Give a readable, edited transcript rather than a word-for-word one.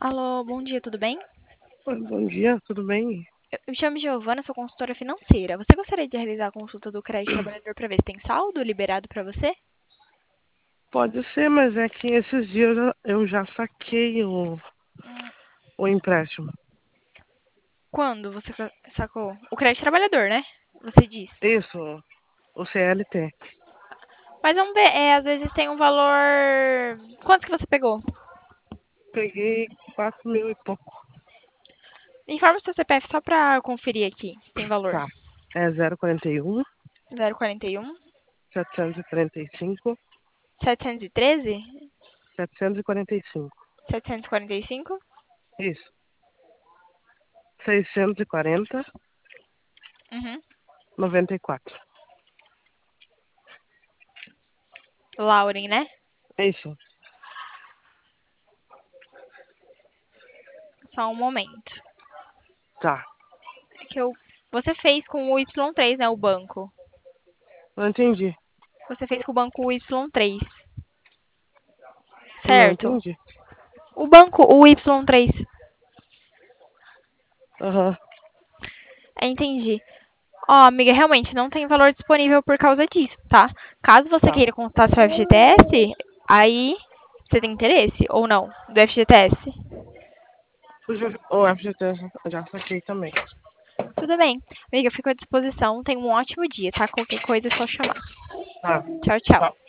Alô, bom dia, tudo bem? Oi, bom dia, tudo bem? Eu me chamo Giovana, sou consultora financeira. Você gostaria de realizar a consulta do crédito trabalhador para ver se tem saldo liberado para você? Pode ser, mas é que esses dias eu já saquei Hum, o empréstimo. Quando você sacou? O crédito trabalhador, né? Você diz. Isso, o CLT. Mas vamos ver, às vezes tem um valor. Quanto que você pegou? Peguei 4.000 e pouco. Informa o seu CPF só para conferir aqui se tem valor. Tá. É 041 041 745 713 745. 745. Isso. 640 Uhum. 94. Lauren, né? Isso. Só um momento. Tá. É que eu... Você fez com o Y3, né? O banco. Não entendi. Você fez com o banco Y3, Não certo? entendi. O banco, o Y3. Aham. Entendi. Ó, amiga, realmente não tem valor disponível por causa disso, tá? Caso você Tá. queira consultar seu FGTS, aí você tem interesse ou não do FGTS? O FGTS eu já saquei também. Tudo bem. Amiga, eu fico à disposição. Tenha um ótimo dia, tá? Qualquer coisa é só chamar. Tá. Tchau, tchau. Tá.